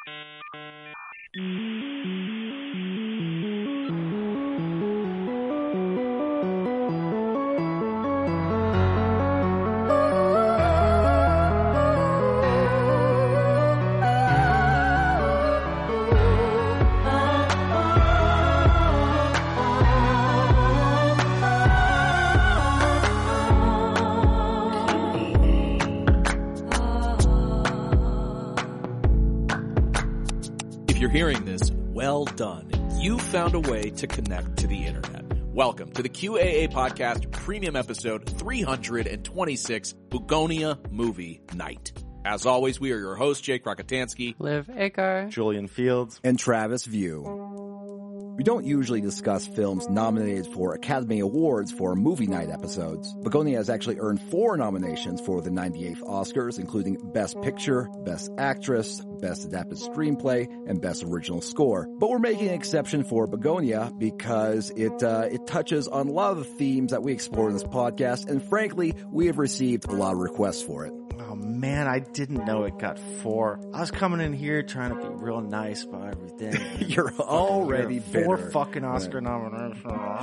If you're hearing this, well done. You found a way to connect to the internet. Welcome to the QAA Podcast Premium Episode 326, Bugonia Movie Night. As always, we are your hosts, Jake Rockatansky, Liv Akar, Julian Fields, and Travis View. We don't usually discuss films nominated for Academy Awards for movie night episodes. Bugonia has actually earned 4 nominations for the 98th Oscars, including Best Picture, Best Actress, Best Adapted Screenplay, and Best Original Score. But we're making an exception for Bugonia because it touches on a lot of the themes that we explore in this podcast, and frankly, we have received a lot of requests for it. Oh man, I didn't know it got 4. I was coming in here trying to be real nice about everything. You're already bitter. 4 fucking Oscar nominations.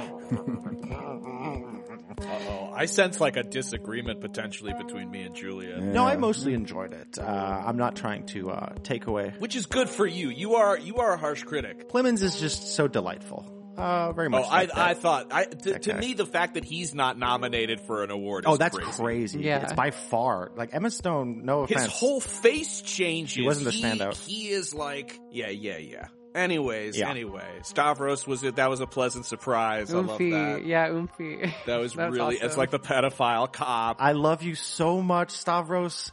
Uh-oh. I sense like a disagreement potentially between me and Julia. No, I mostly enjoyed it. I'm not trying to take away. Which is good for you. You are a harsh critic. Plemons is just so delightful. Very much. I thought to me the fact that he's not nominated for an award is that's crazy. crazy. Yeah. It's by far, like Emma Stone, no offense. His whole face changes. He wasn't the standout. He is like, yeah. Anyway, Stavros that was a pleasant surprise. I love that. Yeah, Oomphy. That was really, awesome. It's like the pedophile cop. I love you so much, Stavros.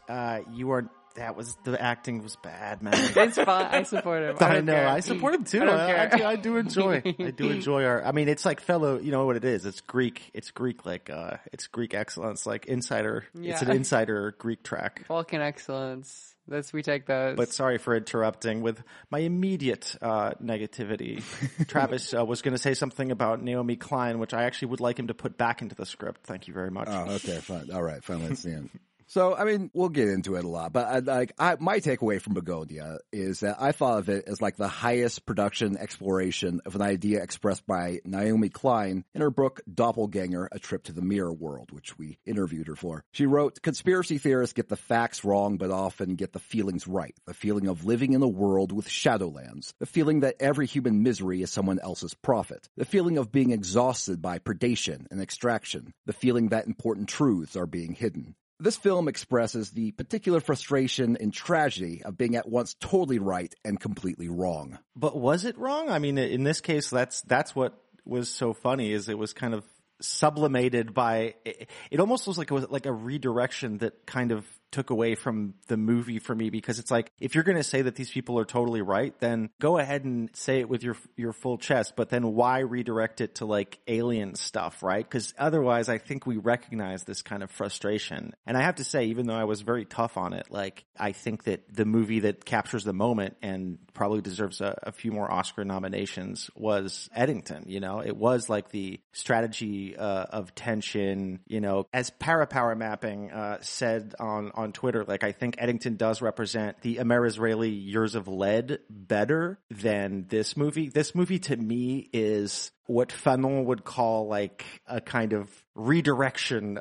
The acting was bad, man. It's fine. I support him. I know. I support him too. I do enjoy. It's like fellow. You know what it is? It's Greek. It's Greek it's Greek excellence. Like insider. Yeah. It's an insider Greek track. Vulcan excellence. We take those. But sorry for interrupting with my immediate negativity. Travis was going to say something about Naomi Klein, which I actually would like him to put back into the script. Thank you very much. Oh, okay, fine. All right, fine. Let's see. So, I mean, we'll get into it a lot, but my takeaway from Bugonia is that I thought of it as like the highest production exploration of an idea expressed by Naomi Klein in her book Doppelganger, A Trip to the Mirror World, which we interviewed her for. She wrote, "Conspiracy theorists get the facts wrong, but often get the feelings right. The feeling of living in a world with shadowlands. The feeling that every human misery is someone else's profit. The feeling of being exhausted by predation and extraction. The feeling that important truths are being hidden. This film expresses the particular frustration and tragedy of being at once totally right and completely wrong." But was it wrong? I mean, in this case, that's what was so funny is it was kind of sublimated by it almost was like a redirection that kind of took away from the movie for me, because it's like, if you're going to say that these people are totally right, then go ahead and say it with your full chest, but then why redirect it to like alien stuff, right? Because otherwise I think we recognize this kind of frustration. And I have to say, even though I was very tough on it, like I think that the movie that captures the moment and probably deserves a few more Oscar nominations was Eddington. You know, it was like the strategy of tension, you know, as Power Mapping said on Twitter, like I think Eddington does represent the Amer-Israeli Years of Lead better than this movie. This movie to me is what Fanon would call like a kind of redirection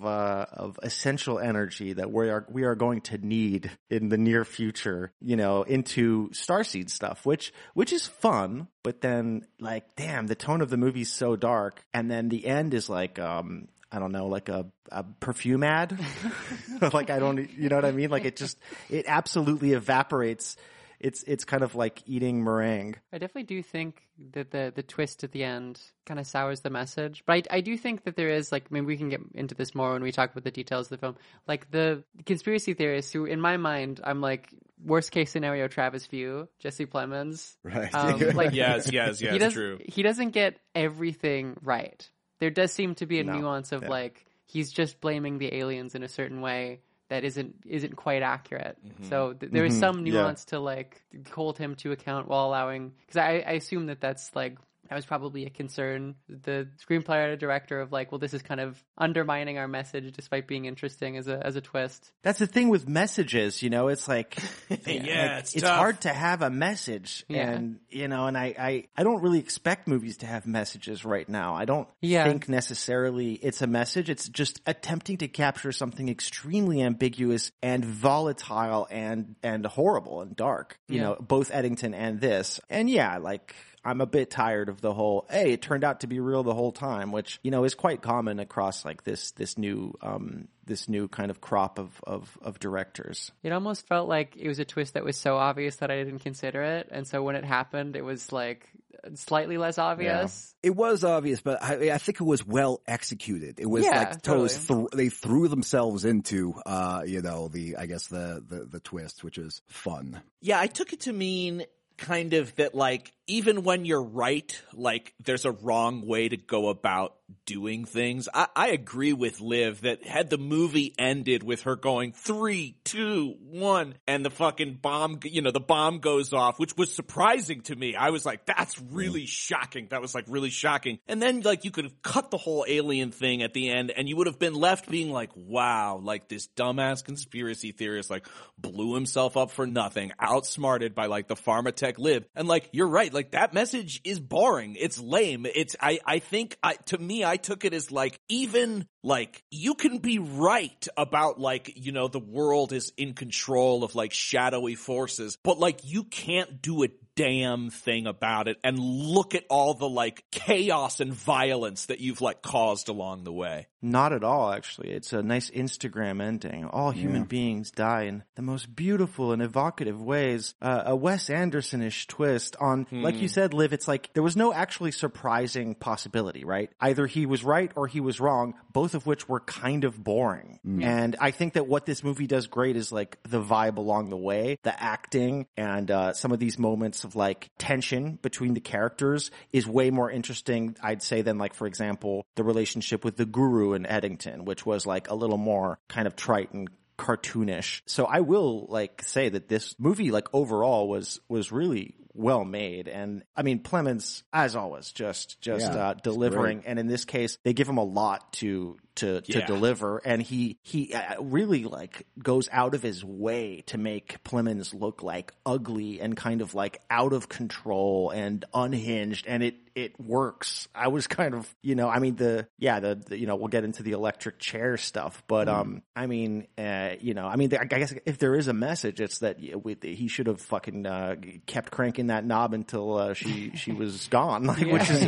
of essential energy that we are going to need in the near future, you know, into Starseed stuff, which is fun, but then like, damn, the tone of the movie's so dark, and then the end is like I don't know, like a perfume ad. Like you know what I mean? Like it absolutely evaporates. It's kind of like eating meringue. I definitely do think that the twist at the end kind of sours the message. But I do think that there is, like, maybe we can get into this more when we talk about the details of the film. Like the conspiracy theorists who, in my mind, I'm like, worst case scenario, Travis View, Jesse Plemons. Right. Like, yes, true. He doesn't get everything right. There does seem to be a nuance of like, he's just blaming the aliens in a certain way that isn't quite accurate. Mm-hmm. So there is some nuance to like hold him to account while allowing, because I assume that's like that was probably a concern. The screenplay or director of like, well, this is kind of undermining our message despite being interesting as a twist. That's the thing with messages, it's like, it's hard to have a message. Yeah. And, and I don't really expect movies to have messages right now. I don't think necessarily it's a message. It's just attempting to capture something extremely ambiguous and volatile and horrible and dark, both Eddington and this. And I'm a bit tired of the whole, hey, it turned out to be real the whole time, which, is quite common across like this new kind of crop of directors. It almost felt like it was a twist that was so obvious that I didn't consider it. And so when it happened, it was like slightly less obvious. Yeah. It was obvious, but I think it was well executed. It was totally. They threw themselves into, the twist, which is fun. Yeah, I took it to mean kind of that, like, even when you're right, like, there's a wrong way to go about doing things. I agree with Liv that had the movie ended with her going 3, 2, 1 and the fucking bomb, the bomb goes off, which was surprising to me. I was like, that's really shocking. That was like really shocking. And then like you could have cut the whole alien thing at the end and you would have been left being like, wow, like this dumbass conspiracy theorist like blew himself up for nothing, outsmarted by like the Pharmatech Liv. And like, you're right. Like that message is boring. It's lame. I think to me, I took it as like, even like you can be right about like, the world is in control of like shadowy forces, but like you can't do a damn thing about it and look at all the like chaos and violence that you've like caused along the way. Not at all, actually. It's a nice Instagram ending. All human beings die in the most beautiful and evocative ways. A Wes Anderson-ish twist on, like you said, Liv, it's like there was no actually surprising possibility, right? Either he was right or he was wrong, both of which were kind of boring. And I think that what this movie does great is like the vibe along the way, the acting, and some of these moments of like tension between the characters is way more interesting, I'd say, than like, for example, the relationship with the Guru and Eddington, which was like a little more kind of trite and cartoonish. So I will like say that this movie like overall was really well made. And I mean, Plemons, as always, just delivering. And in this case, they give him a lot to deliver. And he really like goes out of his way to make Plemons look like ugly and kind of like out of control and unhinged. And it works. I was kind of, we'll get into the electric chair stuff, but, I guess if there is a message, it's that he should have fucking, kept cranking that knob until, she was gone. Like, which is,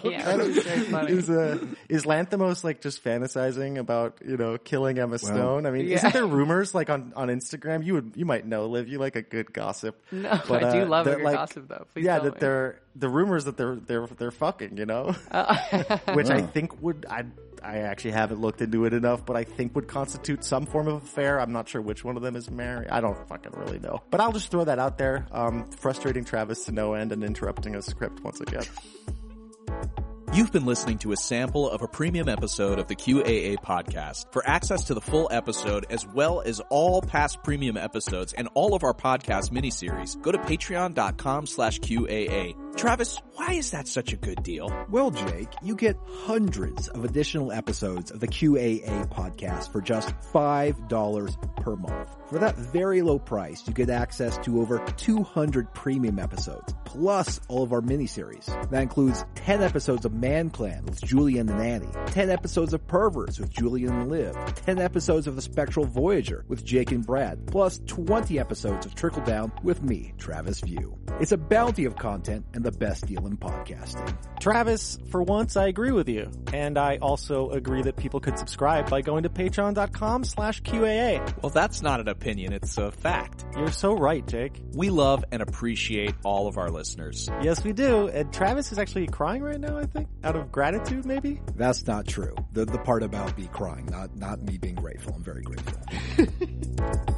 is Lanthimos like just fantasizing about, killing Emma Stone? I mean, isn't there rumors like on Instagram? You might know, Liv, you like a good gossip. No, but, I do love a good gossip though. Please tell me. They're the rumors that they're fucking, which I think I actually haven't looked into it enough, but I think would constitute some form of affair. I'm not sure which one of them is married. I don't fucking really know, but I'll just throw that out there. Frustrating Travis to no end and interrupting a script once again. You've been listening to a sample of a premium episode of the QAA podcast. For access to the full episode, as well as all past premium episodes and all of our podcast miniseries, go to patreon.com/QAA. Travis, why is that such a good deal? Well, Jake, you get hundreds of additional episodes of the QAA podcast for just $5 per month. For that very low price, you get access to over 200 premium episodes, plus all of our miniseries. That includes 10 episodes of Man Clan with Julian and Annie, 10 episodes of Perverts with Julian and Liv, 10 episodes of The Spectral Voyager with Jake and Brad, plus 20 episodes of Trickle Down with me, Travis View. It's a bounty of content and the best deal in podcasting. Travis, for once I agree with you. And I also agree that people could subscribe by going to patreon.com/QAA. Well, that's not an opinion, it's a fact. You're so right, Jake. We love and appreciate all of our listeners. Yes, we do. And Travis is actually crying right now, I think, out of gratitude, maybe? That's not true. The part about me crying, not me being grateful. I'm very grateful.